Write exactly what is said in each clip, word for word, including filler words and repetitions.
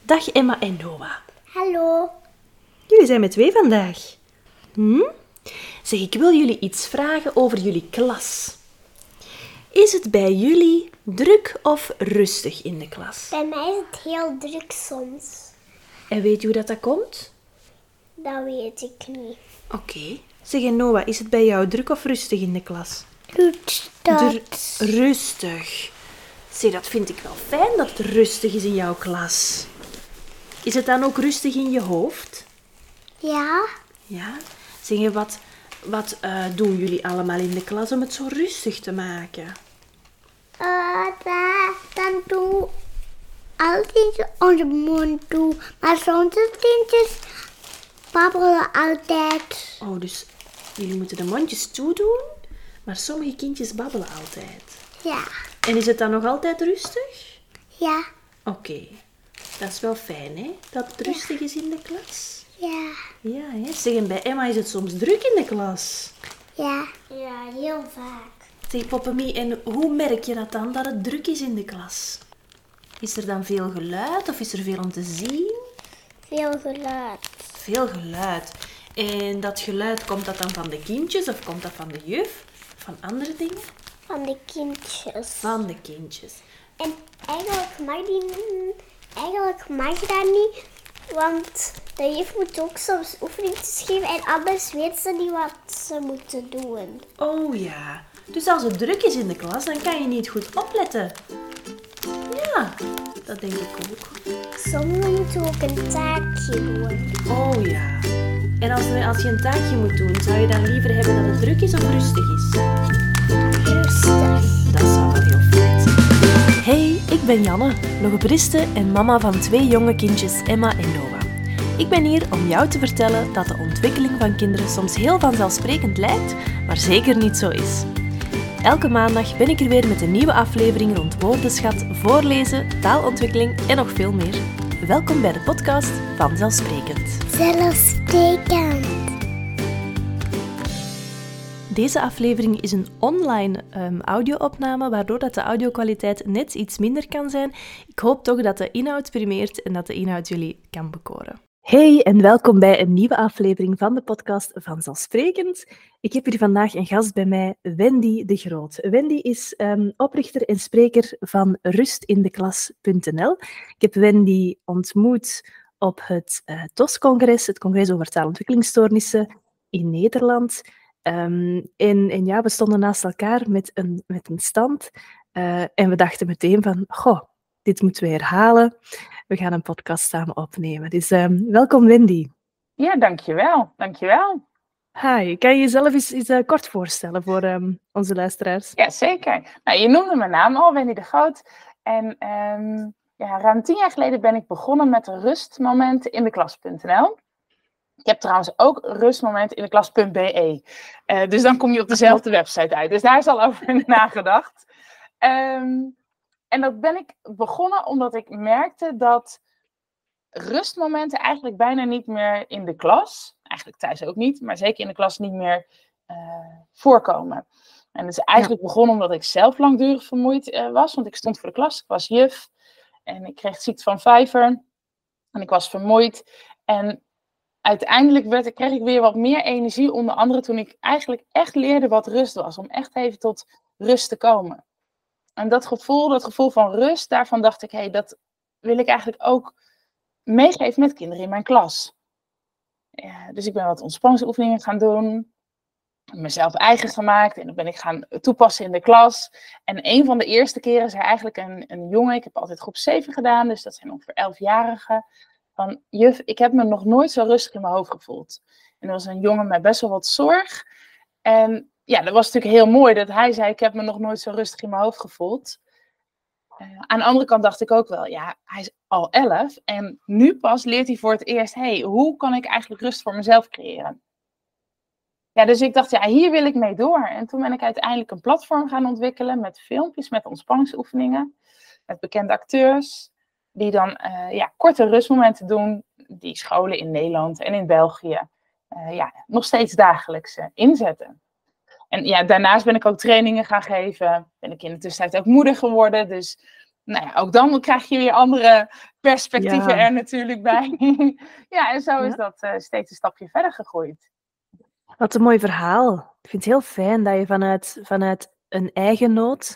Dag Emma en Noah. Hallo. Jullie zijn met twee vandaag. Hm? Zeg, ik wil jullie iets vragen over jullie klas. Is het bij jullie druk of rustig in de klas? Bij mij is het heel druk soms. En weet je hoe dat, dat komt? Dat weet ik niet. Oké. Okay. Zeg, en Noah, is het bij jou druk of rustig in de klas? Rustig. Dr- rustig. Zeg, dat vind ik wel fijn dat het rustig is in jouw klas. Is het dan ook rustig in je hoofd? Ja. Ja. Zeg, wat, wat uh, doen jullie allemaal in de klas om het zo rustig te maken? Uh, da, dan doen altijd onze mond toe. Maar soms de kindjes babbelen altijd. Oh, dus jullie moeten de mondjes toedoen, maar sommige kindjes babbelen altijd. Ja. En is het dan nog altijd rustig? Ja. Oké. Okay. Dat is wel fijn, hè? Dat het rustig ja. is in de klas. Ja. Ja, hè? Zeg, en bij Emma is het soms druk in de klas. Ja. Ja, heel vaak. Zeg, Poppemie, en hoe merk je dat dan, dat het druk is in de klas? Is er dan veel geluid of is er veel om te zien? Veel geluid. Veel geluid. En dat geluid, komt dat dan van de kindjes of komt dat van de juf? Van andere dingen? Van de kindjes. Van de kindjes. En eigenlijk mag, die, eigenlijk mag dat niet, want de juf moet ook soms oefeningetjes geven en anders weet ze niet wat ze moeten doen. Oh ja. Dus als het druk is in de klas, dan kan je niet goed opletten. Ja, dat denk ik ook. Soms moeten we ook een taakje doen. Oh ja. En als, als je een taakje moet doen, zou je dan liever hebben dat het druk is of rustig is? Rustig. Dat zou wel heel fijn zijn. Hey, ik ben Janne, logopediste en mama van twee jonge kindjes, Emma en Noah. Ik ben hier om jou te vertellen dat de ontwikkeling van kinderen soms heel vanzelfsprekend lijkt, maar zeker niet zo is. Elke maandag ben ik er weer met een nieuwe aflevering rond woordenschat, voorlezen, taalontwikkeling en nog veel meer. Welkom bij de podcast Vanzelfsprekend. Zelfsprekend. Deze aflevering is een online um, audio-opname, waardoor dat de audio-kwaliteit net iets minder kan zijn. Ik hoop toch dat de inhoud primeert en dat de inhoud jullie kan bekoren. Hey en welkom bij een nieuwe aflevering van de podcast Vanzelfsprekend. Ik heb hier vandaag een gast bij mij, Wendy de Groot. Wendy is um, oprichter en spreker van rustinteklas punt n l. Ik heb Wendy ontmoet op het uh, T O S-congres, het congres over taalontwikkelingsstoornissen in Nederland. Um, en, en ja, we stonden naast elkaar met een, met een stand uh, en we dachten meteen van, goh, dit moeten we herhalen. We gaan een podcast samen opnemen. Dus um, welkom Wendy. Ja, dankjewel. Dankjewel. Hi, kan je jezelf eens, eens uh, kort voorstellen voor um, onze luisteraars? Ja, zeker. Nou, je noemde mijn naam al, Wendy de Groot. En um, ja, ruim tien jaar geleden ben ik begonnen met een rustmomenten in de klas punt n l. Ik heb trouwens ook rustmomenten in de klas punt b e. Uh, dus dan kom je op dezelfde website uit. Dus daar is al over nagedacht. Um, en dat ben ik begonnen omdat ik merkte dat rustmomenten eigenlijk bijna niet meer in de klas, eigenlijk thuis ook niet, maar zeker in de klas niet meer uh, voorkomen. En dat is eigenlijk ja. begonnen omdat ik zelf langdurig vermoeid uh, was, want ik stond voor de klas, ik was juf en ik kreeg ziekte van vijver en ik was vermoeid. En uiteindelijk werd, kreeg ik weer wat meer energie, onder andere toen ik eigenlijk echt leerde wat rust was, om echt even tot rust te komen. En dat gevoel, dat gevoel van rust, daarvan dacht ik, hé, hey, dat wil ik eigenlijk ook meegeven met kinderen in mijn klas. Ja, dus ik ben wat ontspanningsoefeningen gaan doen, mezelf eigen gemaakt en dat ben ik gaan toepassen in de klas. En een van de eerste keren zei eigenlijk een, een jongen, ik heb altijd groep zeven gedaan, dus dat zijn ongeveer elfjarigen, van juf, ik heb me nog nooit zo rustig in mijn hoofd gevoeld. En dat was een jongen met best wel wat zorg. En ja, dat was natuurlijk heel mooi dat hij zei, ik heb me nog nooit zo rustig in mijn hoofd gevoeld. Uh, aan de andere kant dacht ik ook wel, ja, hij is al elf en nu pas leert hij voor het eerst, hé, hey, hoe kan ik eigenlijk rust voor mezelf creëren? Ja, dus ik dacht, ja, hier wil ik mee door. En toen ben ik uiteindelijk een platform gaan ontwikkelen met filmpjes, met ontspanningsoefeningen, met bekende acteurs, die dan uh, ja, korte rustmomenten doen, die scholen in Nederland en in België uh, ja, nog steeds dagelijks uh, inzetten. En ja, daarnaast ben ik ook trainingen gaan geven. Ben ik in de tussentijd ook moeder geworden. Dus nou ja, ook dan krijg je weer andere perspectieven Ja. er natuurlijk bij. Ja, en zo is Ja. dat uh, steeds een stapje verder gegroeid. Wat een mooi verhaal. Ik vind het heel fijn dat je vanuit, vanuit een eigen nood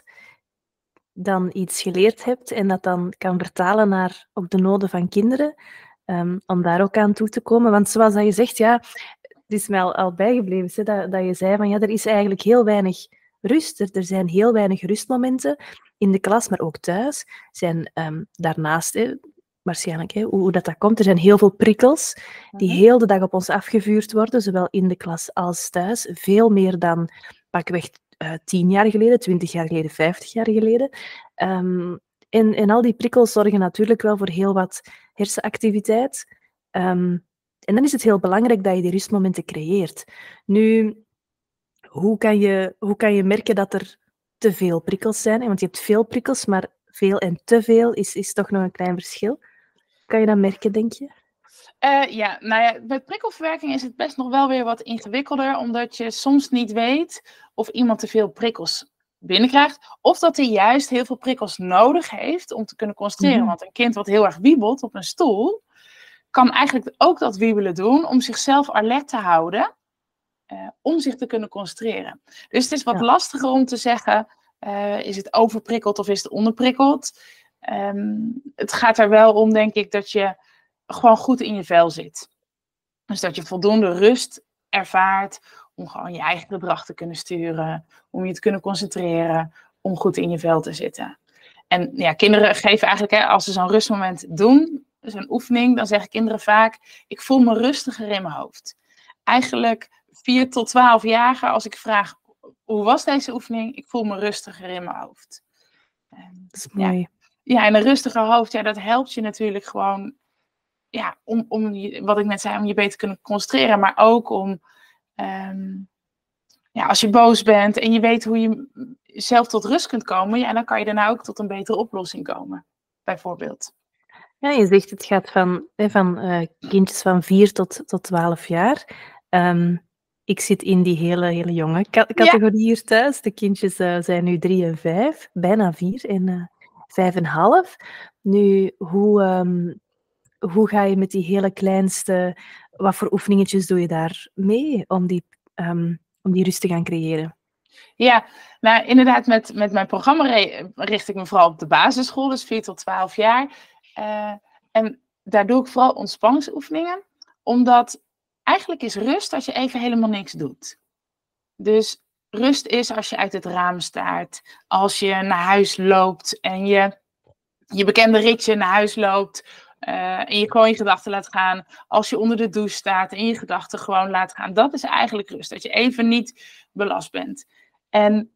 dan iets geleerd hebt en dat dan kan vertalen naar ook de noden van kinderen, um, om daar ook aan toe te komen. Want zoals dat je zegt, ja, het is mij al, al bijgebleven, hè, dat, dat je zei van ja, er is eigenlijk heel weinig rust. Er, er zijn heel weinig rustmomenten in de klas, maar ook thuis. Zijn um, daarnaast, hè, waarschijnlijk, hè, hoe, hoe dat, dat komt, er zijn heel veel prikkels die Mhm. heel de dag op ons afgevuurd worden, zowel in de klas als thuis. Veel meer dan pakweg uh, tien jaar geleden, twintig jaar geleden, vijftig jaar geleden. Um, en, en al die prikkels zorgen natuurlijk wel voor heel wat hersenactiviteit. Um, en dan is het heel belangrijk dat je die rustmomenten creëert. Nu, hoe kan je, hoe kan je merken dat er te veel prikkels zijn? Want je hebt veel prikkels, maar veel en te veel is, is toch nog een klein verschil. Kan je dat merken, denk je? Uh, ja, nou ja, met prikkelverwerking is het best nog wel weer wat ingewikkelder, omdat je soms niet weet of iemand te veel prikkels binnenkrijgt, of dat hij juist heel veel prikkels nodig heeft om te kunnen concentreren. Mm-hmm. Want een kind wat heel erg wiebelt op een stoel, kan eigenlijk ook dat wiebelen doen om zichzelf alert te houden, uh, om zich te kunnen concentreren. Dus het is wat ja. lastiger om te zeggen, uh, is het overprikkeld of is het onderprikkeld? Um, het gaat er wel om, denk ik, dat je gewoon goed in je vel zit. Dus dat je voldoende rust ervaart om gewoon je eigen gedrag te kunnen sturen, om je te kunnen concentreren, om goed in je vel te zitten. En ja, kinderen geven eigenlijk, hè, als ze zo'n rustmoment doen, zo'n oefening, dan zeggen kinderen vaak, ik voel me rustiger in mijn hoofd. Eigenlijk vier tot twaalfjarigen, als ik vraag, hoe was deze oefening? Ik voel me rustiger in mijn hoofd. Dat is mooi. Ja, ja, en een rustiger hoofd, ja, dat helpt je natuurlijk gewoon, ja, om, om je, wat ik net zei, om je beter te kunnen concentreren, maar ook om, um, ja, als je boos bent en je weet hoe je zelf tot rust kunt komen, ja, dan kan je daarna ook tot een betere oplossing komen, bijvoorbeeld. Ja, je zegt het gaat van, van uh, kindjes van vier tot, tot twaalf jaar. Um, ik zit in die hele, hele jonge ca- categorie ja. hier thuis. De kindjes uh, zijn nu drie en vijf, bijna vier en uh, vijf en half. Nu, hoe... Um, Hoe ga je met die hele kleinste, wat voor oefeningetjes doe je daar mee om die, um, om die rust te gaan creëren? Ja, nou inderdaad, met, met mijn programma richt ik me vooral op de basisschool, dus vier tot twaalf jaar. Uh, en daar doe ik vooral ontspanningsoefeningen, omdat eigenlijk is rust als je even helemaal niks doet. Dus rust is als je uit het raam staart, als je naar huis loopt en je je bekende ritje naar huis loopt. Uh, en je gewoon je gedachten laat gaan. Als je onder de douche staat en je gedachten gewoon laat gaan. Dat is eigenlijk rust. Dat je even niet belast bent. En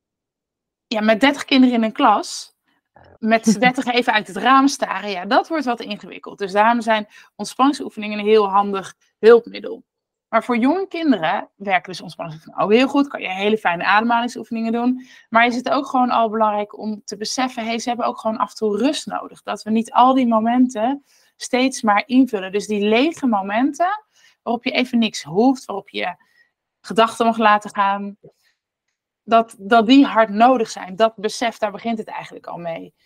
ja, met dertig kinderen in een klas. Met z'n dertig even uit het raam staren. Ja, dat wordt wat ingewikkeld. Dus daarom zijn ontspanningsoefeningen een heel handig hulpmiddel. Maar voor jonge kinderen werken dus ontspanningsoefeningen ook heel goed. Kan je hele fijne ademhalingsoefeningen doen. Maar is het ook gewoon al belangrijk om te beseffen, hey, ze hebben ook gewoon af en toe rust nodig. Dat we niet al die momenten steeds maar invullen. Dus die lege momenten waarop je even niks hoeft, waarop je gedachten mag laten gaan, dat, dat die hard nodig zijn. Dat besef, daar begint het eigenlijk al mee.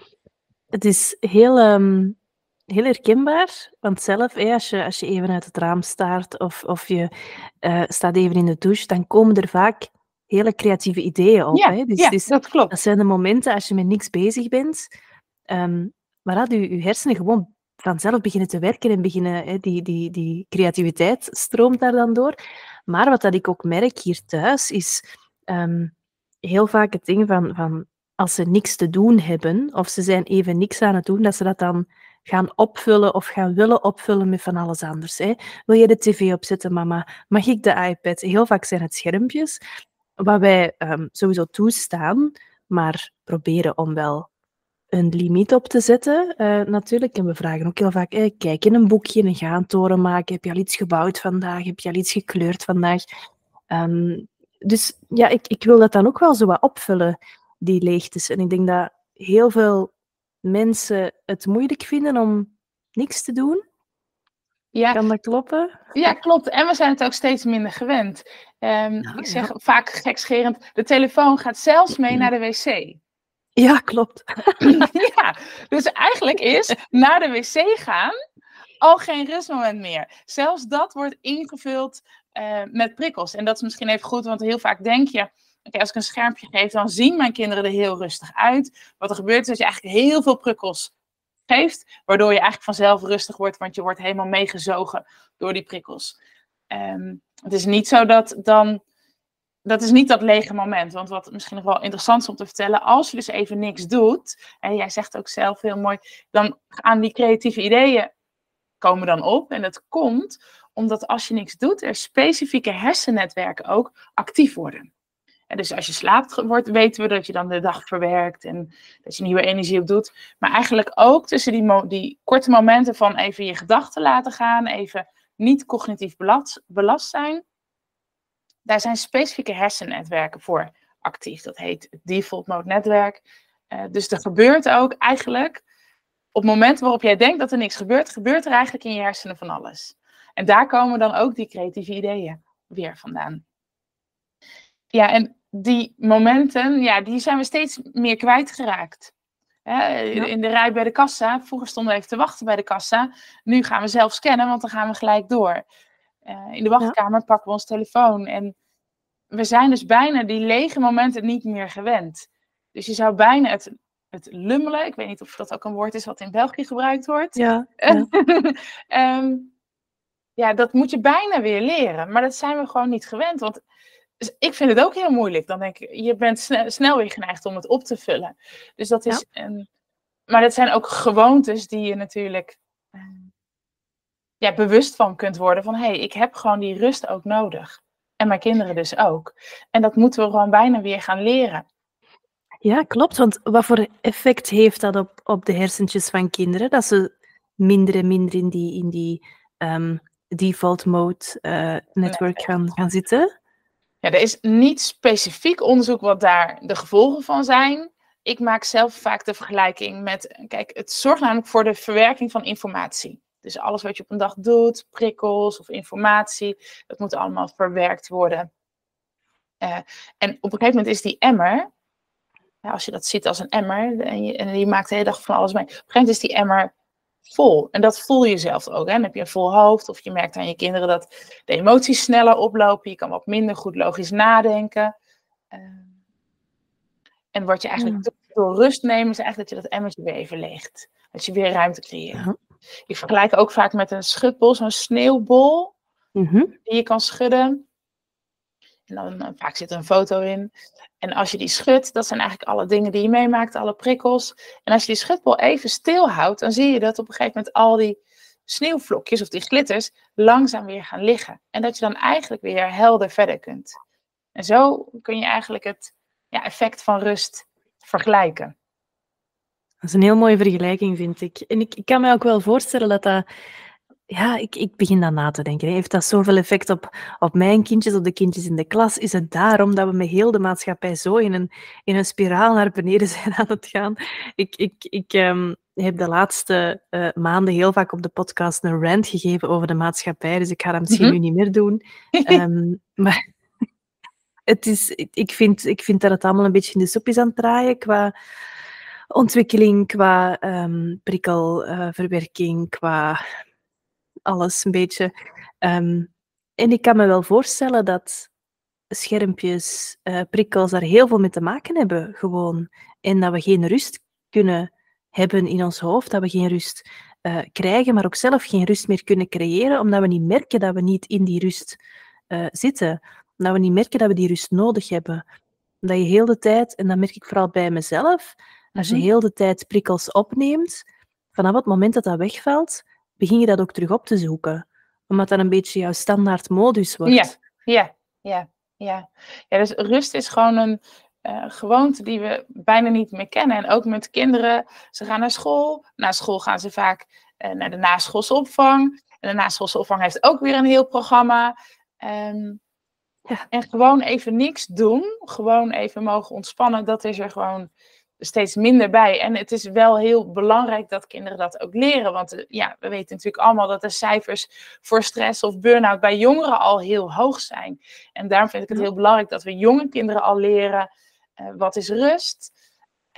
Het is heel... Um... Heel herkenbaar, want zelf, eh, als, je, als je even uit het raam staart of, of je uh, staat even in de douche, dan komen er vaak hele creatieve ideeën op. Ja, hè? Dus, ja dus, dat klopt. Dat zijn de momenten als je met niks bezig bent, um, maar dat je, je hersenen gewoon vanzelf beginnen te werken en beginnen, hè, die, die, die creativiteit stroomt daar dan door. Maar wat dat ik ook merk hier thuis, is um, heel vaak het ding van, van als ze niks te doen hebben, of ze zijn even niks aan het doen, dat ze dat dan gaan opvullen of gaan willen opvullen met van alles anders. Hè. Wil je de tv opzetten, mama? Mag ik de iPad? Heel vaak zijn het schermpjes, wat wij um, sowieso toestaan, maar proberen om wel een limiet op te zetten, uh, natuurlijk. En we vragen ook heel vaak, eh, kijk in een boekje, een gaantoren maken. Heb je al iets gebouwd vandaag? Heb je al iets gekleurd vandaag? Um, dus ja, ik, ik wil dat dan ook wel zo wat opvullen, die leegtes. En ik denk dat heel veel mensen het moeilijk vinden om niks te doen. Ja. Kan dat kloppen? Ja, klopt. En we zijn het ook steeds minder gewend. Um, nou, ik zeg ja. vaak gekscherend, de telefoon gaat zelfs mee naar de wc. Ja, klopt. Ja, dus eigenlijk is naar de wc gaan al geen rustmoment meer. Zelfs dat wordt ingevuld uh, met prikkels. En dat is misschien even goed, want heel vaak denk je, okay, als ik een schermpje geef, dan zien mijn kinderen er heel rustig uit. Wat er gebeurt is dat je eigenlijk heel veel prikkels geeft, waardoor je eigenlijk vanzelf rustig wordt, want je wordt helemaal meegezogen door die prikkels. Um, het is niet zo dat dan... Dat is niet dat lege moment, want wat misschien nog wel interessant is om te vertellen, als je dus even niks doet, en jij zegt ook zelf heel mooi, dan gaan die creatieve ideeën komen dan op. En dat komt omdat als je niks doet, er specifieke hersennetwerken ook actief worden. En dus als je slaapt, wordt, weten we dat je dan de dag verwerkt en dat je nieuwe energie op doet. Maar eigenlijk ook tussen die, mo- die korte momenten van even je gedachten laten gaan, even niet cognitief belast, belast zijn. Daar zijn specifieke hersennetwerken voor actief. Dat heet het default mode netwerk. Uh, dus er gebeurt ook eigenlijk, op momenten waarop jij denkt dat er niks gebeurt, gebeurt er eigenlijk in je hersenen van alles. En daar komen dan ook die creatieve ideeën weer vandaan. Ja, en die momenten, ja, die zijn we steeds meer kwijtgeraakt. Ja, in de rij bij de kassa, vroeger stonden we even te wachten bij de kassa. Nu gaan we zelf scannen, want dan gaan we gelijk door. Uh, in de wachtkamer ja. pakken we ons telefoon. En we zijn dus bijna die lege momenten niet meer gewend. Dus je zou bijna het, het lummelen, ik weet niet of dat ook een woord is wat in België gebruikt wordt. Ja, ja. um, ja, dat moet je bijna weer leren. Maar dat zijn we gewoon niet gewend. Want dus ik vind het ook heel moeilijk. Dan denk ik, je bent snel, snel weer geneigd om het op te vullen. Dus dat is ja. een... Maar dat zijn ook gewoontes die je natuurlijk... Um, ja, bewust van kunt worden van, hé, hey, ik heb gewoon die rust ook nodig. En mijn kinderen dus ook. En dat moeten we gewoon bijna weer gaan leren. Ja, klopt. Want wat voor effect heeft dat op, op de hersentjes van kinderen? Dat ze minder en minder in die, in die um, default mode uh, netwerk nee. gaan, gaan zitten? Ja, er is niet specifiek onderzoek wat daar de gevolgen van zijn. Ik maak zelf vaak de vergelijking met, kijk, het zorgt namelijk voor de verwerking van informatie. Dus alles wat je op een dag doet, prikkels of informatie, dat moet allemaal verwerkt worden. Uh, en op een gegeven moment is die emmer, ja, als je dat ziet als een emmer, en je, en je maakt de hele dag van alles mee, op een gegeven moment is die emmer vol. En dat voel je zelf ook. Hè? Dan heb je een vol hoofd, of je merkt aan je kinderen dat de emoties sneller oplopen, je kan wat minder goed logisch nadenken. Uh, en wat je eigenlijk mm. doet door rust nemen, is eigenlijk dat je dat emmertje weer even leegt. Dat je weer ruimte creëert. Ja. Ik vergelijk ook vaak met een schutbol, zo'n sneeuwbol, mm-hmm. die je kan schudden. En dan vaak zit er een foto in. En als je die schudt, dat zijn eigenlijk alle dingen die je meemaakt, alle prikkels. En als je die schutbol even stilhoudt, dan zie je dat op een gegeven moment al die sneeuwvlokjes of die glitters langzaam weer gaan liggen. En dat je dan eigenlijk weer helder verder kunt. En zo kun je eigenlijk het ja, effect van rust vergelijken. Dat is een heel mooie vergelijking, vind ik. En ik, ik kan me ook wel voorstellen dat dat... Ja, ik, ik begin dan na te denken. Hè. Heeft dat zoveel effect op, op mijn kindjes, op de kindjes in de klas? Is het daarom dat we met heel de maatschappij zo in een, in een spiraal naar beneden zijn aan het gaan? Ik, ik, ik um, heb de laatste uh, maanden heel vaak op de podcast een rant gegeven over de maatschappij, dus ik ga dat misschien mm-hmm. nu niet meer doen. Um, maar het is, ik, vind, ik vind dat het allemaal een beetje in de soep is aan het draaien qua... ontwikkeling, qua um, prikkelverwerking, uh, qua alles een beetje. Um, en ik kan me wel voorstellen dat schermpjes, uh, prikkels daar heel veel mee te maken hebben, gewoon. En dat we geen rust kunnen hebben in ons hoofd, dat we geen rust uh, krijgen, maar ook zelf geen rust meer kunnen creëren, omdat we niet merken dat we niet in die rust uh, zitten. Omdat we niet merken dat we die rust nodig hebben. Omdat je heel de tijd, en dat merk ik vooral bij mezelf, als je heel de tijd prikkels opneemt, vanaf het moment dat dat wegvalt, begin je dat ook terug op te zoeken. Omdat dat een beetje jouw standaard modus wordt. Ja, ja, ja. ja. ja dus rust is gewoon een uh, gewoonte die we bijna niet meer kennen. En ook met kinderen, ze gaan naar school. Na school gaan ze vaak uh, naar de naschoolse opvang. En de naschoolse opvang heeft ook weer een heel programma. Um, ja. En gewoon even niks doen. Gewoon even mogen ontspannen. Dat is er gewoon... steeds minder bij. En het is wel heel belangrijk dat kinderen dat ook leren. Want ja, we weten natuurlijk allemaal dat de cijfers voor stress of burn-out bij jongeren al heel hoog zijn. En daarom vind ik het heel belangrijk dat we jonge kinderen al leren uh, wat is rust.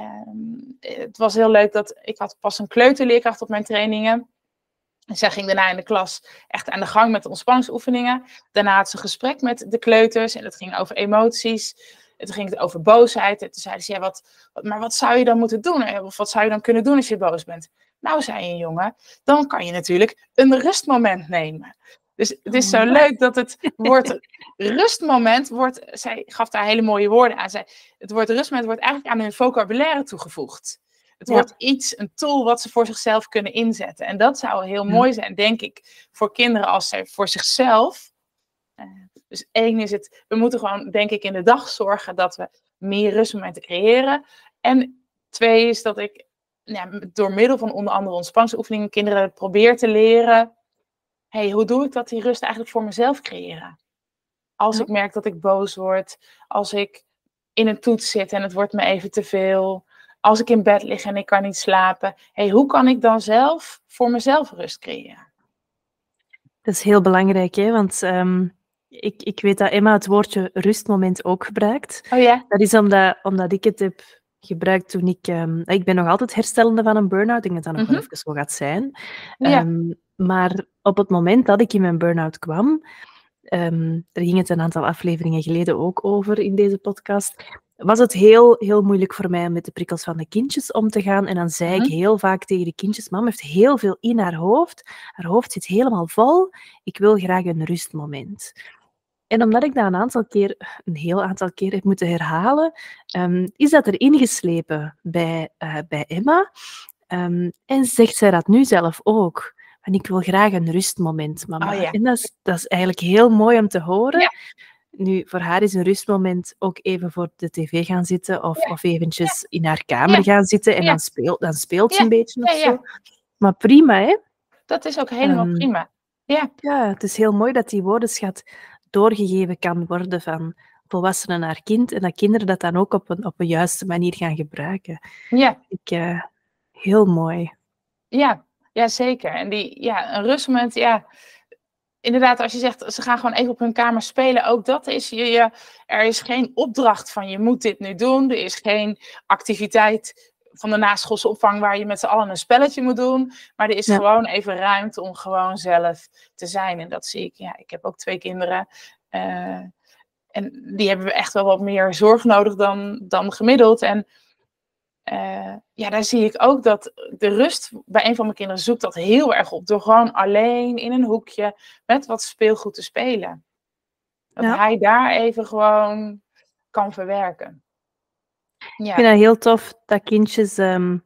Um, het was heel leuk dat ik had pas een kleuterleerkracht op mijn trainingen. En zij ging daarna in de klas echt aan de gang met de ontspanningsoefeningen. Daarna had ze een gesprek met de kleuters en dat ging over emoties. En toen ging het over boosheid. En toen zeiden ze, ja, wat, wat, maar wat zou je dan moeten doen? Of wat zou je dan kunnen doen als je boos bent? Nou, zei een jongen, dan kan je natuurlijk een rustmoment nemen. Dus het is zo leuk dat het woord rustmoment wordt, zij gaf daar hele mooie woorden aan. Zij, het woord rustmoment wordt eigenlijk aan hun vocabulaire toegevoegd. Het ja. wordt iets, een tool wat ze voor zichzelf kunnen inzetten. En dat zou heel ja. mooi zijn, denk ik, voor kinderen als zij voor zichzelf. Uh, dus één is het, we moeten gewoon, denk ik, in de dag zorgen dat we meer rustmomenten creëren. En twee is dat ik ja, door middel van onder andere ontspanningsoefeningen kinderen probeer te leren. Hey, hoe doe ik dat die rust eigenlijk voor mezelf creëren? Als ja. ik merk dat ik boos word, als ik in een toets zit en het wordt me even te veel, als ik in bed lig en ik kan niet slapen. Hey, hoe kan ik dan zelf voor mezelf rust creëren? Dat is heel belangrijk, hè? Want um, ik, ik weet dat Emma het woordje rustmoment ook gebruikt. Oh ja? Dat is omdat, omdat ik het heb gebruikt toen ik... Um, ik ben nog altijd herstellende van een burn-out. Ik denk dat dat nog mm-hmm. wel even zo gaat zijn. Ja. Um, maar op het moment dat ik in mijn burn-out kwam... Um, daar ging het een aantal afleveringen geleden ook over in deze podcast... was het heel, heel moeilijk voor mij om met de prikkels van de kindjes om te gaan. En dan zei mm-hmm. ik heel vaak tegen de kindjes... Mam heeft heel veel in haar hoofd. Haar hoofd zit helemaal vol. Ik wil graag een rustmoment. En omdat ik dat een aantal keer, een heel aantal keer heb moeten herhalen, um, is dat er ingeslepen bij, uh, bij Emma. Um, en zegt zij dat nu zelf ook. En ik wil graag een rustmoment, mama. Oh, ja. En dat is, dat is eigenlijk heel mooi om te horen. Ja. Nu, voor haar is een rustmoment ook even voor de tv gaan zitten of, ja. of eventjes ja. in haar kamer ja. gaan zitten en ja. dan, speelt, dan speelt ze ja. een beetje of ja, ja. zo. Maar prima, hè? Dat is ook helemaal um, prima. Ja. ja, het is heel mooi dat die woordenschat doorgegeven kan worden van volwassenen naar kind en dat kinderen dat dan ook op een, op een juiste manier gaan gebruiken. Ja. Ik, uh, heel mooi. Ja, ja, zeker. En die, ja, een rustmoment, ja... Inderdaad, als je zegt, ze gaan gewoon even op hun kamer spelen, ook dat is je, je, er is geen opdracht van je moet dit nu doen. Er is geen activiteit van de naschoolse opvang waar je met z'n allen een spelletje moet doen. Maar er is ja. gewoon even ruimte om gewoon zelf te zijn. En dat zie ik, ja, ik heb ook twee kinderen. Uh, en die hebben echt wel wat meer zorg nodig dan, dan gemiddeld. En Uh, ja, daar zie ik ook dat de rust bij een van mijn kinderen zoekt dat heel erg op. Door gewoon alleen in een hoekje met wat speelgoed te spelen. Dat ja. hij daar even gewoon kan verwerken. Ja. Ik vind het heel tof dat kindjes um,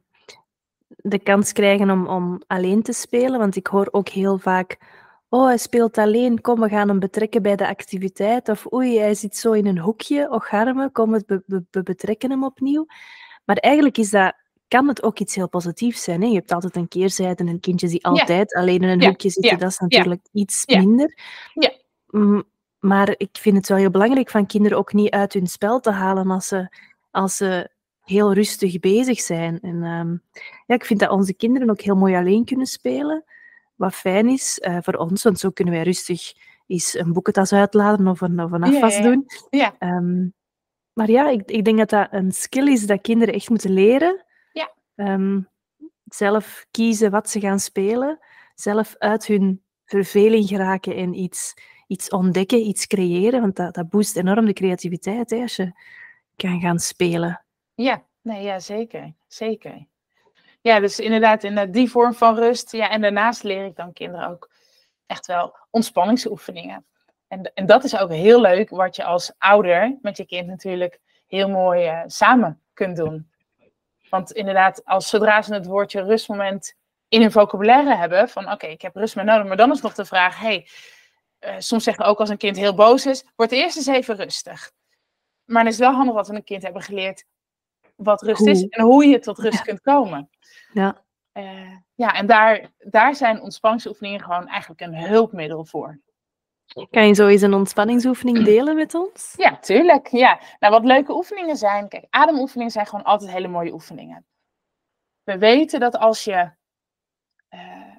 de kans krijgen om, om alleen te spelen. Want ik hoor ook heel vaak... Oh, hij speelt alleen. Kom, we gaan hem betrekken bij de activiteit. Of oei, hij zit zo in een hoekje. Och, arme, kom, we, we, we betrekken hem opnieuw. Maar eigenlijk is dat, kan het ook iets heel positiefs zijn. Hè? Je hebt altijd een keerzijde en kindjes die altijd ja. alleen in een ja. hoekje zitten. Ja. Dat is natuurlijk ja. iets ja. minder. Ja. Mm, maar ik vind het wel heel belangrijk van kinderen ook niet uit hun spel te halen als ze, als ze heel rustig bezig zijn. En um, ja, ik vind dat onze kinderen ook heel mooi alleen kunnen spelen. Wat fijn is uh, voor ons, want zo kunnen wij rustig eens een boekentas uitladen of een, of een afwas ja, ja, ja. doen. Ja. Um, Maar ja, ik, ik denk dat dat een skill is dat kinderen echt moeten leren. Ja. Um, zelf kiezen wat ze gaan spelen. Zelf uit hun verveling geraken en iets, iets ontdekken, iets creëren. Want dat, dat boost enorm de creativiteit, hè, als je kan gaan spelen. Ja, nee, ja, zeker. Zeker. Ja, dus inderdaad in die vorm van rust. Ja, en daarnaast leer ik dan kinderen ook echt wel ontspanningsoefeningen. En, en dat is ook heel leuk, wat je als ouder met je kind natuurlijk heel mooi uh, samen kunt doen. Want inderdaad, als zodra ze het woordje rustmoment in hun vocabulaire hebben, van oké, okay, ik heb rust meer nodig, maar dan is nog de vraag, hey, uh, soms zeggen we ook als een kind heel boos is, word eerst eens even rustig. Maar het is wel handig dat we een kind hebben geleerd wat rust hoe? is en hoe je tot rust ja. kunt komen. Ja, uh, ja en daar, daar zijn ontspanningsoefeningen gewoon eigenlijk een hulpmiddel voor. Kan je zo eens een ontspanningsoefening delen met ons? Ja, tuurlijk. Ja. Nou, wat leuke oefeningen zijn. Kijk, ademoefeningen zijn gewoon altijd hele mooie oefeningen. We weten dat als je uh,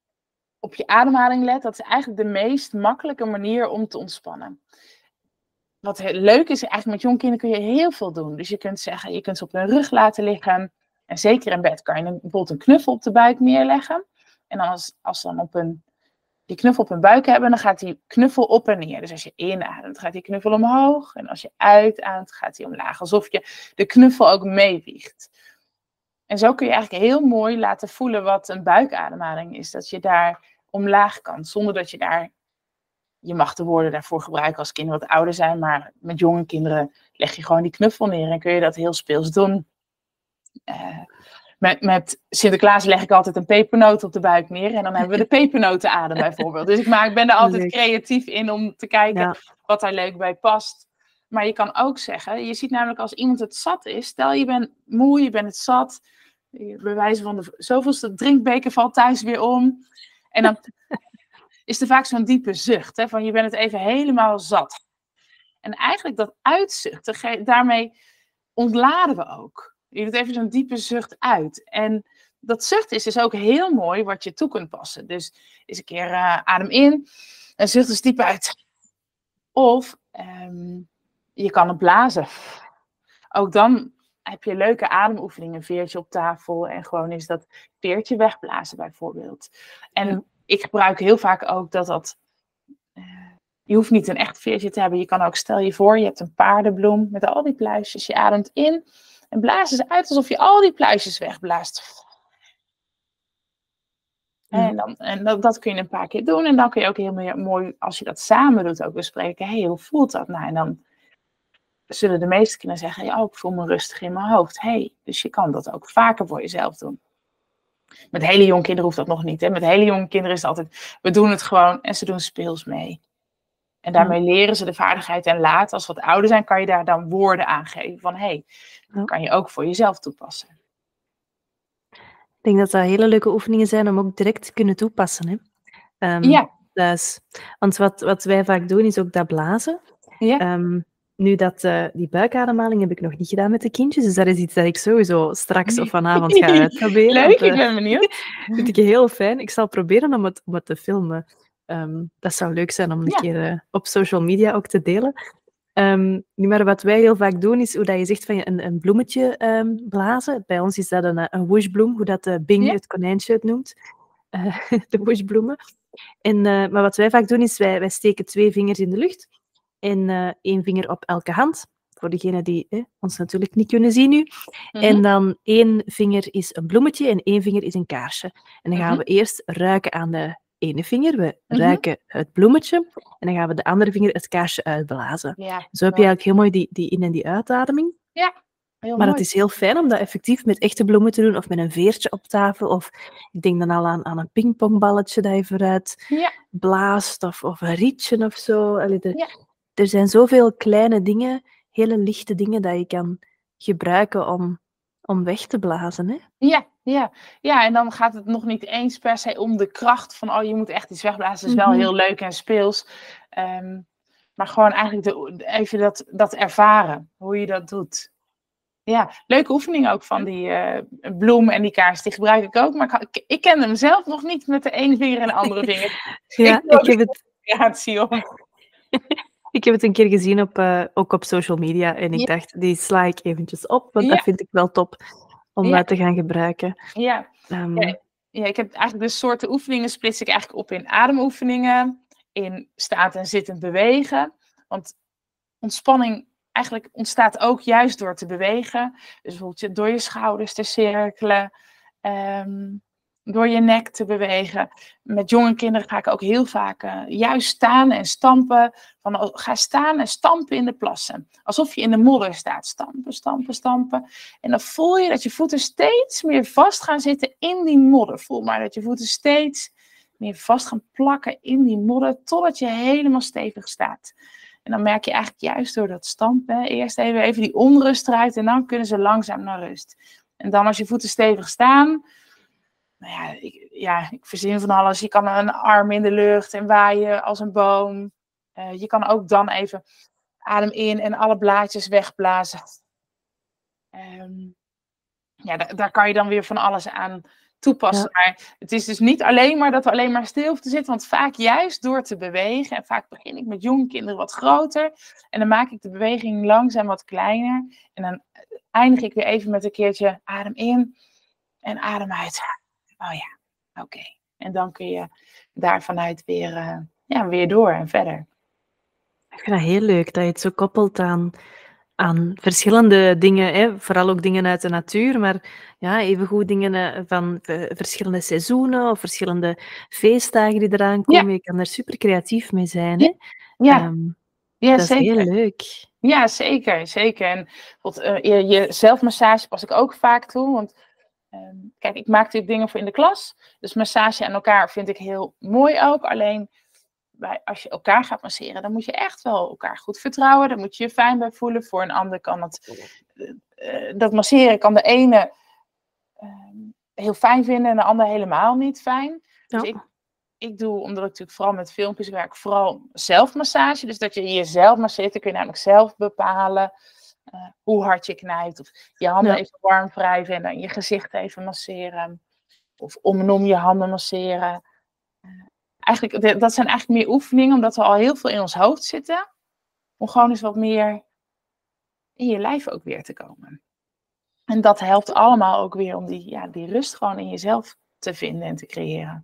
op je ademhaling let, dat is eigenlijk de meest makkelijke manier om te ontspannen. wat heel leuk is, eigenlijk met jong kinderen kun je heel veel doen. Dus je kunt zeggen, je kunt ze op hun rug laten liggen. En zeker in bed kan je een, bijvoorbeeld een knuffel op de buik neerleggen. En dan als, als ze dan op een, die knuffel op hun buik hebben, dan gaat die knuffel op en neer. Dus als je inademt, gaat die knuffel omhoog. En als je uitademt, gaat die omlaag. Alsof je de knuffel ook meewiegt. En zo kun je eigenlijk heel mooi laten voelen wat een buikademhaling is. Dat je daar omlaag kan, zonder dat je daar... Je mag de woorden daarvoor gebruiken als kinderen wat ouder zijn, maar met jonge kinderen leg je gewoon die knuffel neer en kun je dat heel speels doen. Uh, met, met Sinterklaas leg ik altijd een pepernoot op de buik neer en dan hebben we de pepernotenadem bijvoorbeeld. Dus ik, maak, ik ben er altijd Leuk. creatief in om te kijken ja. wat daar leuk bij past. Maar je kan ook zeggen, je ziet namelijk als iemand het zat is, stel je bent moe, je bent het zat, bij wijze van de zoveelste drinkbeker valt thuis weer om en dan... is er vaak zo'n diepe zucht, hè, van je bent het even helemaal zat. En eigenlijk dat uitzuchten, daarmee ontladen we ook. Je doet even zo'n diepe zucht uit. En dat zucht is dus ook heel mooi wat je toe kunt passen. Dus eens een keer uh, adem in en zucht eens diep uit. Of um, je kan het blazen. Ook dan heb je leuke ademoefeningen, een veertje op tafel en gewoon eens dat veertje wegblazen bijvoorbeeld. En ja. Ik gebruik heel vaak ook dat dat... Uh, je hoeft niet een echt veertje te hebben. Je kan ook, stel je voor, je hebt een paardenbloem met al die pluisjes. Je ademt in en blaast eens uit alsof je al die pluisjes wegblaast. Ja. En, dan, en dat, dat kun je een paar keer doen. En dan kun je ook heel mooi, als je dat samen doet, ook bespreken. Hé, hey, hoe voelt dat nou? En dan zullen de meeste kinderen zeggen, ja, oh, ik voel me rustig in mijn hoofd. Hey, dus je kan dat ook vaker voor jezelf doen. Met hele jonge kinderen hoeft dat nog niet. Hè? Met hele jonge kinderen is het altijd, we doen het gewoon en ze doen speels mee. En daarmee ja. leren ze de vaardigheid. En later, als ze wat ouder zijn, kan je daar dan woorden aan geven. Van, hé, hey, dat kan je ook voor jezelf toepassen. Ik denk dat dat hele leuke oefeningen zijn om ook direct te kunnen toepassen. Hè? Um, ja. Dus, want wat, wat wij vaak doen, is ook dat blazen. Ja. Um, Nu, dat, uh, die buikademhaling heb ik nog niet gedaan met de kindjes, dus dat is iets dat ik sowieso straks of vanavond ga uitproberen. Leuk, want, uh, ik ben benieuwd. Dat vind ik heel fijn. Ik zal proberen om het, om het te filmen. Um, dat zou leuk zijn om een ja. keer uh, op social media ook te delen. Um, nu, maar wat wij heel vaak doen, is hoe dat je zegt van een, een bloemetje um, blazen. Bij ons is dat een, een wishbloem, hoe dat uh, Bing, ja. het konijntje, het noemt. Uh, de wishbloemen. En, uh, maar wat wij vaak doen, is wij, wij steken twee vingers in de lucht. En uh, één vinger op elke hand, voor degenen die eh, ons natuurlijk niet kunnen zien nu. Mm-hmm. En dan één vinger is een bloemetje en één vinger is een kaarsje. En dan gaan mm-hmm. we eerst ruiken aan de ene vinger. We mm-hmm. ruiken het bloemetje. En dan gaan we de andere vinger het kaarsje uitblazen. Ja, Zo heb je eigenlijk heel mooi die, die in- en die uitademing. Ja, heel maar mooi. Het is heel fijn om dat effectief met echte bloemen te doen, of met een veertje op tafel. Of ik denk dan al aan, aan een pingpongballetje dat je vooruit ja. blaast, of, of een rietje of zo. Allee, de, ja. Er zijn zoveel kleine dingen, hele lichte dingen, dat je kan gebruiken om, om weg te blazen. Hè? Ja, ja. ja, en dan gaat het nog niet eens per se om de kracht van, oh, je moet echt iets wegblazen. Dat is wel heel leuk en speels. Um, maar gewoon eigenlijk de, even dat, dat ervaren, hoe je dat doet. Ja, leuke oefening ook van die uh, bloem en die kaars, die gebruik ik ook. Maar ik, ik ken hem zelf nog niet met de ene vinger en de andere vinger. Ja, ik, ik heb het... creatie om. Ik heb het een keer gezien, op, uh, ook op social media. En ik ja. dacht, die sla ik eventjes op. Want ja. dat vind ik wel top om ja. uh, te gaan gebruiken. Ja. Um, ja. ja, ik heb eigenlijk de soorten oefeningen splits ik eigenlijk op in ademoefeningen. In staand en zittend bewegen. Want ontspanning eigenlijk ontstaat ook juist door te bewegen. Dus bijvoorbeeld door je schouders te cirkelen. Um, door je nek te bewegen. Met jonge kinderen ga ik ook heel vaak uh, juist staan en stampen. Van, oh, ga staan en stampen in de plassen. Alsof je in de modder staat. Stampen, stampen, stampen. En dan voel je dat je voeten steeds meer vast gaan zitten in die modder. Voel maar dat je voeten steeds meer vast gaan plakken in die modder. Totdat je helemaal stevig staat. En dan merk je eigenlijk juist door dat stampen. Eerst even, even die onrust eruit. En dan kunnen ze langzaam naar rust. En dan als je voeten stevig staan... Nou ja ik, ja, ik verzin van alles. Je kan een arm in de lucht en waaien als een boom. Uh, je kan ook dan even adem in en alle blaadjes wegblazen. Um, ja, daar, daar kan je dan weer van alles aan toepassen. Ja. Maar het is dus niet alleen maar dat we alleen maar stil hoeven te zitten. Want vaak juist door te bewegen. En vaak begin ik met jonge kinderen wat groter. En dan maak ik de beweging langzaam wat kleiner. En dan eindig ik weer even met een keertje adem in. En adem uit. Oh ja, oké. Okay. En dan kun je daar vanuit weer, uh, ja, weer door en verder. Ik vind dat heel leuk dat je het zo koppelt aan, aan verschillende dingen. Hè? Vooral ook dingen uit de natuur, maar ja, evengoed dingen van uh, verschillende seizoenen of verschillende feestdagen die eraan komen. Ja. Je kan er super creatief mee zijn. Hè? Ja, um, ja dat zeker. is heel leuk. Ja, zeker. zeker. En uh, je, je zelfmassage pas ik ook vaak toe, want Um, kijk, ik maak natuurlijk dingen voor in de klas. Dus massage aan elkaar vind ik heel mooi ook. Alleen bij, als je elkaar gaat masseren, dan moet je echt wel elkaar goed vertrouwen. Daar moet je je fijn bij voelen. Voor een ander kan het... Uh, uh, dat masseren kan de ene uh, heel fijn vinden en de ander helemaal niet fijn. Ja. Dus ik, ik doe, omdat ik natuurlijk vooral met filmpjes werk, vooral zelfmassage. Dus dat je jezelf masseert, dan kun je namelijk zelf bepalen... Uh, hoe hard je knijpt, of je handen ja. even warm wrijven en dan je gezicht even masseren, of om en om je handen masseren. Uh, eigenlijk, dat zijn eigenlijk meer oefeningen, omdat we al heel veel in ons hoofd zitten, om gewoon eens wat meer in je lijf ook weer te komen. En dat helpt allemaal ook weer om die, ja, die rust gewoon in jezelf te vinden en te creëren.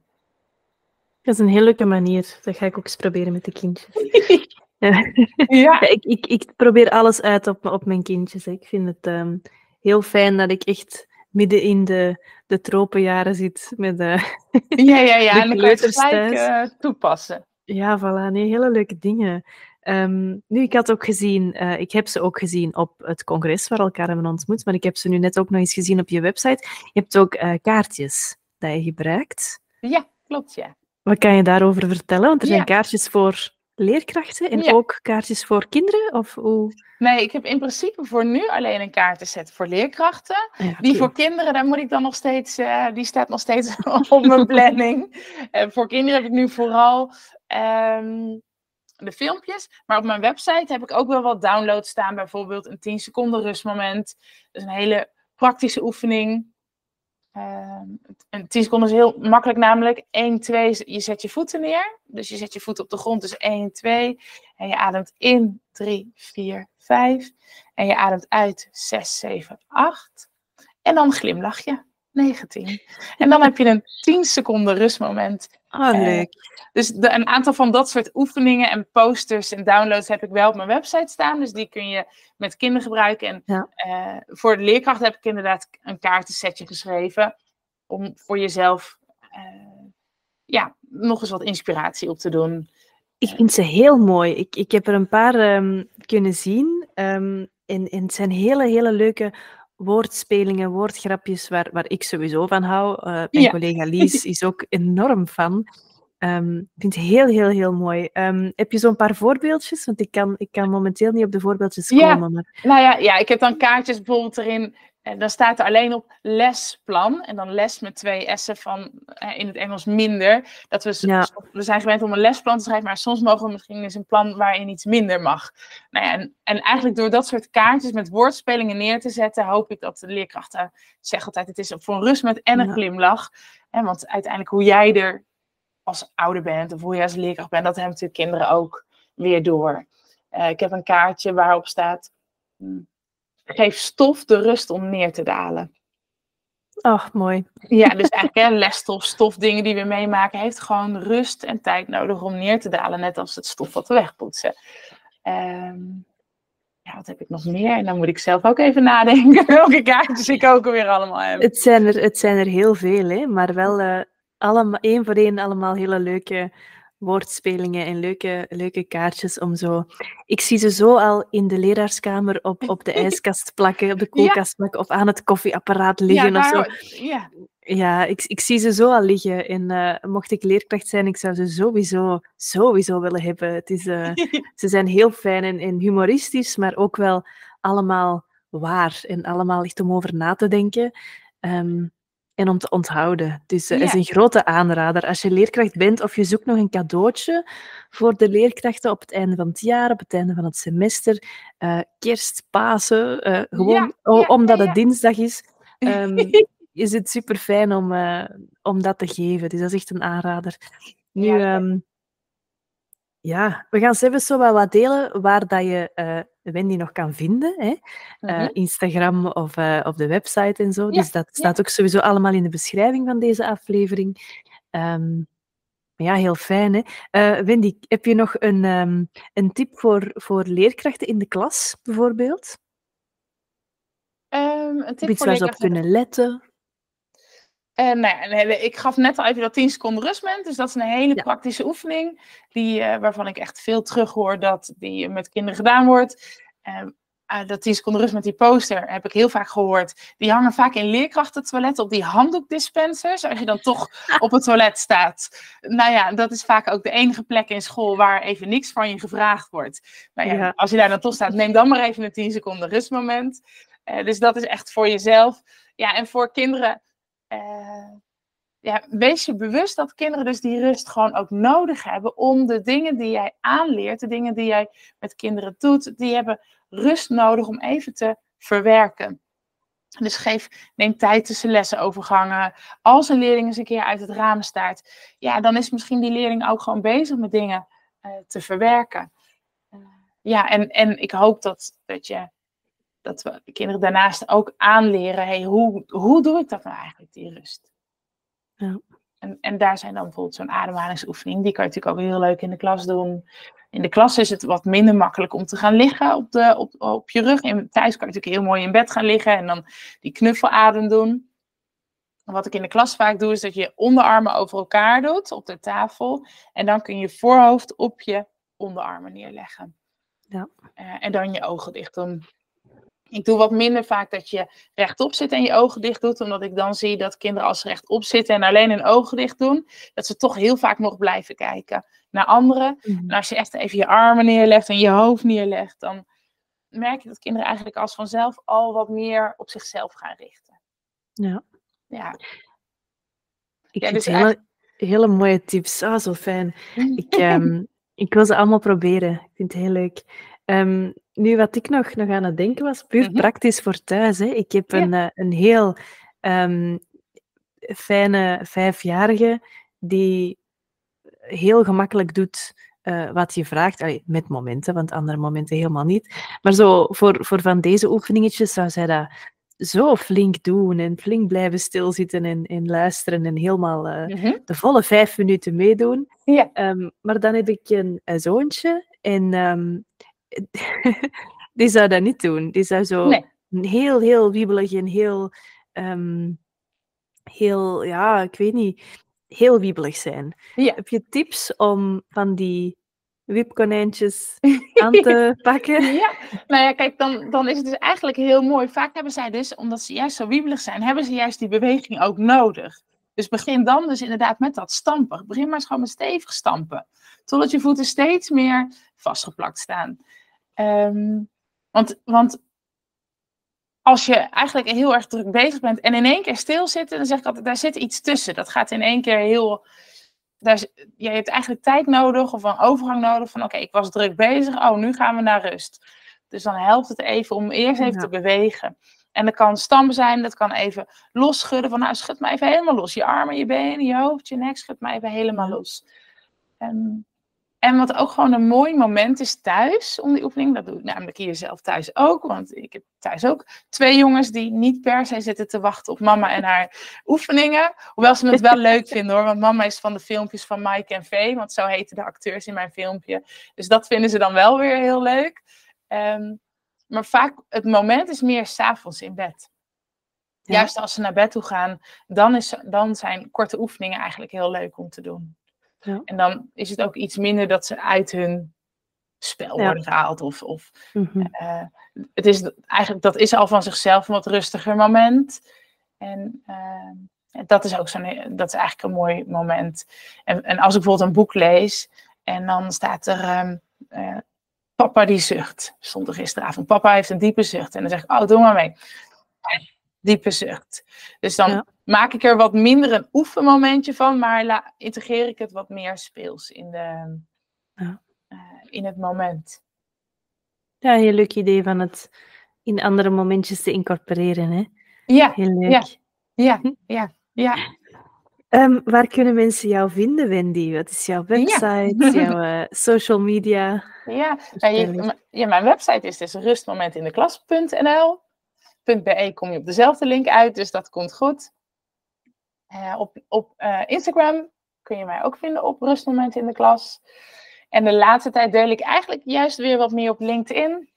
Dat is een heel leuke manier. Dat ga ik ook eens proberen met de kindjes. Ja. Ja, ik, ik, ik probeer alles uit op, op mijn kindjes. Hè. Ik vind het um, heel fijn dat ik echt midden in de, de tropenjaren zit met uh, ja, ja, ja. de en dan kan je het gelijk uh, toepassen. Ja, voilà. Nee, hele leuke dingen. Um, nu, ik had ook gezien, uh, ik heb ze ook gezien op het congres waar we elkaar hebben ontmoet, maar ik heb ze nu net ook nog eens gezien op je website. Je hebt ook uh, kaartjes dat je gebruikt. Ja, klopt, ja. Wat kan je daarover vertellen? Want er ja. zijn kaartjes voor... leerkrachten en ja. ook kaartjes voor kinderen? Of hoe? Nee, ik heb in principe voor nu alleen een kaartenset voor leerkrachten. Ja, okay. Die voor kinderen, daar moet ik dan nog steeds, uh, die staat nog steeds op mijn planning. Uh, voor kinderen heb ik nu vooral um, de filmpjes. Maar op mijn website heb ik ook wel wat downloads staan. Bijvoorbeeld een tien seconden rustmoment. Dat is een hele praktische oefening. Uh, en tien seconden is heel makkelijk, namelijk één, twee, je zet je voeten neer. Dus je zet je voeten op de grond, dus één, twee. En je ademt in, drie, vier, vijf. En je ademt uit, zes, zeven, acht. En dan glimlach je, negen, tien. En dan heb je een tien seconden rustmoment. Oh, leuk. Uh, dus de, een aantal van dat soort oefeningen en posters en downloads heb ik wel op mijn website staan. Dus die kun je met kinderen gebruiken. En ja. uh, voor de leerkracht heb ik inderdaad een kaartensetje geschreven. Om voor jezelf uh, ja, nog eens wat inspiratie op te doen. Ik vind ze heel mooi. Ik, ik heb er een paar um, kunnen zien. Um, en, en het zijn hele, hele leuke woordspelingen, woordgrapjes waar, waar ik sowieso van hou. Uh, mijn ja. collega Lies is ook enorm fan. Um, ik vind het heel, heel, heel mooi. Um, heb je zo'n paar voorbeeldjes? Want ik kan, ik kan momenteel niet op de voorbeeldjes ja. komen. Maar... Nou ja, ja, ik heb dan kaartjes bijvoorbeeld erin. En dan staat er alleen op lesplan. En dan les met twee S'en van eh, in het Engels minder. Dat we, ja. we zijn gewend om een lesplan te schrijven. Maar soms mogen we misschien eens een plan waarin iets minder mag. Nou ja, en, en eigenlijk door dat soort kaartjes met woordspelingen neer te zetten. Hoop ik dat de leerkrachten zeggen altijd. Het is voor een rustmoment en een ja. glimlach. En want uiteindelijk hoe jij er als ouder bent. Of hoe jij als leerkracht bent. Dat hebben natuurlijk kinderen ook weer door. Uh, ik heb een kaartje waarop staat... Hmm, geef stof de rust om neer te dalen. Ach, mooi. Ja, dus eigenlijk hè, lesstof, stofdingen die we meemaken, heeft gewoon rust en tijd nodig om neer te dalen. Net als het stof wat we wegpoetsen. Um, ja, wat heb ik nog meer? En dan moet ik zelf ook even nadenken welke kaartjes ik ook alweer allemaal heb. Het zijn er, het zijn er heel veel, hè? Maar wel uh, allemaal, één voor één allemaal hele leuke woordspelingen en leuke, leuke kaartjes om zo... Ik zie ze zo al in de leraarskamer op, op de ijskast plakken, op de koelkast ja. plakken of aan het koffieapparaat liggen ja, daar, of zo. Ja, ja ik, ik zie ze zo al liggen. En uh, mocht ik leerkracht zijn, ik zou ze sowieso, sowieso willen hebben. Het is, uh, ze zijn heel fijn en, en humoristisch, maar ook wel allemaal waar. En allemaal echt om over na te denken. Um, En om te onthouden. Dus het uh, ja. is een grote aanrader. Als je leerkracht bent of je zoekt nog een cadeautje voor de leerkrachten op het einde van het jaar, op het einde van het semester, uh, kerst, Pasen, uh, gewoon ja, ja, omdat ja, ja. het dinsdag is. Um, is het super fijn om, uh, om dat te geven. Dus dat is echt een aanrader. Nu, Ja, um, ja, we gaan zelfs zo wel wat delen waar dat je uh, Wendy nog kan vinden. Hè? Uh, mhm. Instagram of uh, op de website en zo. Ja, Dus dat ja. staat ook sowieso allemaal in de beschrijving van deze aflevering. Um, ja, heel fijn. Hè? Uh, Wendy, heb je nog een, um, een tip voor, voor leerkrachten in de klas, bijvoorbeeld? Um, een tip Iets voor waar ze op leerkrachten. kunnen letten? Uh, nou ja, nee, ik gaf net al even dat tien seconden rustmoment. Dus dat is een hele ja. praktische oefening. Die, uh, waarvan ik echt veel terug hoor dat die met kinderen gedaan wordt. Uh, uh, dat tien seconden rust met die poster heb ik heel vaak gehoord. Die hangen vaak in leerkrachtentoiletten op die handdoekdispensers. Als je dan toch op het toilet staat. Nou ja, dat is vaak ook de enige plek in school waar even niks van je gevraagd wordt. Nou ja, ja. Als je daar dan toch staat, neem dan maar even een tien seconden rustmoment. Uh, dus dat is echt voor jezelf. Ja, en voor kinderen... Uh, ja, wees je bewust dat kinderen dus die rust gewoon ook nodig hebben om de dingen die jij aanleert, de dingen die jij met kinderen doet, die hebben rust nodig om even te verwerken. Dus geef, neem tijd tussen lessenovergangen. Als een leerling eens een keer uit het raam staart, ja, dan is misschien die leerling ook gewoon bezig met dingen uh, te verwerken. Uh, ja, en, en ik hoop dat, dat je dat we de kinderen daarnaast ook aanleren, hey, hoe, hoe doe ik dat nou eigenlijk, die rust? Ja. En, en daar zijn dan bijvoorbeeld zo'n ademhalingsoefening, die kan je natuurlijk ook heel leuk in de klas doen. In de klas is het wat minder makkelijk om te gaan liggen op, de, op, op je rug. En thuis kan je natuurlijk heel mooi in bed gaan liggen en dan die knuffeladem doen. En wat ik in de klas vaak doe, is dat je je onderarmen over elkaar doet op de tafel. En dan kun je je voorhoofd op je onderarmen neerleggen. Ja. Uh, en dan je ogen dicht doen. Ik doe wat minder vaak dat je rechtop zit en je ogen dicht doet. Omdat ik dan zie dat kinderen als ze rechtop zitten en alleen hun ogen dicht doen. Dat ze toch heel vaak nog blijven kijken naar anderen. Mm-hmm. En als je echt even je armen neerlegt en je hoofd neerlegt. Dan merk je dat kinderen eigenlijk als vanzelf al wat meer op zichzelf gaan richten. Ja. Ja. Ik ja, vind dus hele, eigenlijk... hele mooie tips. Ah, zo fijn. ik, um, ik wil ze allemaal proberen. Ik vind het heel leuk. Um, nu, wat ik nog, nog aan het denken was, puur mm-hmm. praktisch voor thuis. Hè. Ik heb ja. een, uh, een heel um, fijne vijfjarige die heel gemakkelijk doet uh, wat je vraagt. Allee, met momenten, want andere momenten helemaal niet. Maar zo voor, voor van deze oefeningetjes zou zij dat zo flink doen en flink blijven stilzitten en, en luisteren en helemaal uh, mm-hmm. de volle vijf minuten meedoen. Ja. Um, maar dan heb ik een, een zoontje en um, die zou dat niet doen. Die zou zo nee. heel, heel wiebelig en heel, um, heel, ja, ik weet niet, heel wiebelig zijn. Ja. Heb je tips om van die wipkonijntjes aan te pakken? Ja, nou ja, kijk, dan, dan is het dus eigenlijk heel mooi. Vaak hebben zij dus, omdat ze juist zo wiebelig zijn, hebben ze juist die beweging ook nodig. Dus begin dan dus inderdaad met dat stampen. Begin maar eens gewoon met stevig stampen. Totdat je voeten steeds meer vastgeplakt staan. Um, want, want als je eigenlijk heel erg druk bezig bent en in één keer stilzitten, dan zeg ik altijd, daar zit iets tussen. Dat gaat in één keer heel... Daar, je hebt eigenlijk tijd nodig of een overgang nodig van oké, okay, ik was druk bezig, oh, nu gaan we naar rust. Dus dan helpt het even om eerst even ja. te bewegen. En dat kan stampen zijn, dat kan even losschudden van nou, schud maar even helemaal los. Je armen, je benen, je hoofd, je nek, schud maar even helemaal ja. los. Um, en wat ook gewoon een mooi moment is thuis om die oefening, dat doe ik namelijk hier zelf thuis ook, want ik heb thuis ook twee jongens die niet per se zitten te wachten op mama en haar oefeningen, hoewel ze het wel leuk vinden hoor, want mama is van de filmpjes van Mike en Vee, want zo heten de acteurs in mijn filmpje, dus dat vinden ze dan wel weer heel leuk. Um, maar vaak, het moment is meer 's avonds in bed. Ja. Juist als ze naar bed toe gaan, dan, is, dan zijn korte oefeningen eigenlijk heel leuk om te doen. Ja. En dan is het ook iets minder dat ze uit hun spel ja. worden gehaald. Of, of, mm-hmm. uh, het is eigenlijk, dat is al van zichzelf een wat rustiger moment. En uh, dat is ook zo'n, dat is eigenlijk een mooi moment. En, en als ik bijvoorbeeld een boek lees en dan staat er um, uh, papa die zucht. Stond er gisteravond. Papa heeft een diepe zucht. En dan zeg ik, oh, doe maar mee. Diepe zucht. Dus dan ja. maak ik er wat minder een oefenmomentje van, maar la, integreer ik het wat meer speels in, de, ja. uh, in het moment. Ja, een heel leuk idee van het in andere momentjes te incorporeren. Hè? Ja, heel leuk. Ja. Ja, ja, ja. Um, waar kunnen mensen jou vinden, Wendy? Wat is jouw website, Ja. jouw uh, social media? Ja, nou, je, ja, mijn website is dus rustmomentindeklas punt n l. .be kom je op dezelfde link uit, dus dat komt goed. Uh, op op uh, Instagram kun je mij ook vinden op Rustmoment in de Klas. En de laatste tijd deel ik eigenlijk juist weer wat meer op LinkedIn.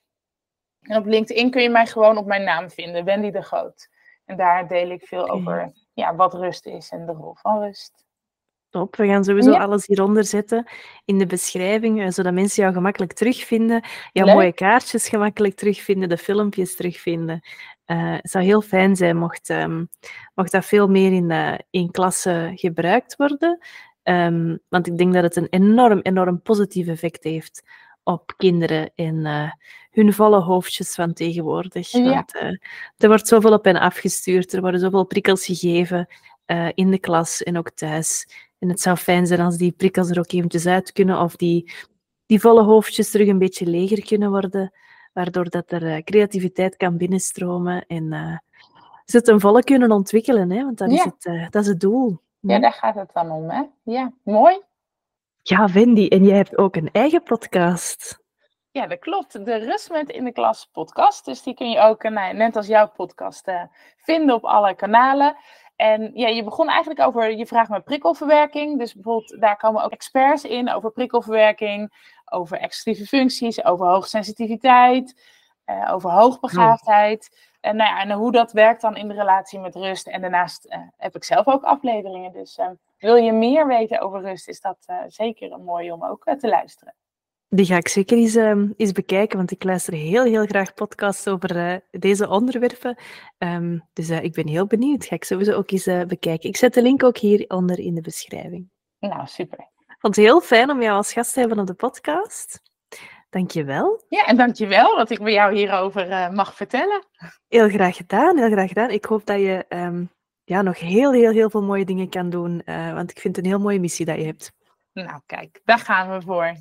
En op LinkedIn kun je mij gewoon op mijn naam vinden, Wendy de Groot. En daar deel ik veel okay. over ja, wat rust is en de rol van rust. Top, we gaan sowieso ja. alles hieronder zetten in de beschrijving, zodat mensen jou gemakkelijk terugvinden, jouw Leuk. mooie kaartjes gemakkelijk terugvinden, de filmpjes terugvinden. Uh, het zou heel fijn zijn mocht, um, mocht dat veel meer in, uh, in klassen gebruikt worden. Um, want ik denk dat het een enorm, enorm positief effect heeft op kinderen en uh, hun volle hoofdjes van tegenwoordig. Ja. Want uh, er wordt zoveel op hen afgestuurd, er worden zoveel prikkels gegeven uh, in de klas en ook thuis. En het zou fijn zijn als die prikkels er ook eventjes uit kunnen of die, die volle hoofdjes terug een beetje leger kunnen worden, waardoor dat er uh, creativiteit kan binnenstromen en uh, ze het een volle kunnen ontwikkelen, hè? Want dat, ja. is het, uh, dat is het doel. Ja, daar gaat het dan om, hè? Ja, mooi. Ja, Wendy, en jij hebt ook een eigen podcast. Ja, dat klopt. De Rustmoment in de Klas podcast. Dus die kun je ook, nou, net als jouw podcast, uh, vinden op alle kanalen. En ja, je begon eigenlijk over je vraag met prikkelverwerking. Dus bijvoorbeeld, daar komen ook experts in over prikkelverwerking, over executieve functies, over hoogsensitiviteit, uh, over hoogbegaafdheid. Oh. En, nou ja, en hoe dat werkt dan in de relatie met rust. En daarnaast uh, heb ik zelf ook afleveringen. Dus uh, wil je meer weten over rust, is dat uh, zeker een mooie om ook uh, te luisteren. Die ga ik zeker eens, um, eens bekijken, want ik luister heel, heel graag podcasts over uh, deze onderwerpen. Um, dus uh, ik ben heel benieuwd. Ga ik sowieso ook eens uh, bekijken. Ik zet de link ook hieronder in de beschrijving. Nou, super. Ik vond het heel fijn om jou als gast te hebben op de podcast. Dank je wel. Ja, en dank je wel dat ik bij jou hierover uh, mag vertellen. Heel graag gedaan, heel graag gedaan. Ik hoop dat je um, ja, nog heel, heel, heel veel mooie dingen kan doen, uh, want ik vind het een heel mooie missie dat je hebt. Nou, kijk, daar gaan we voor.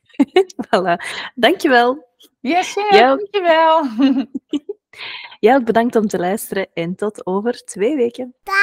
Voilà. Dankjewel. Yes, yeah, ja. Dankjewel. Jij ook bedankt om te luisteren en tot over twee weken. Dag.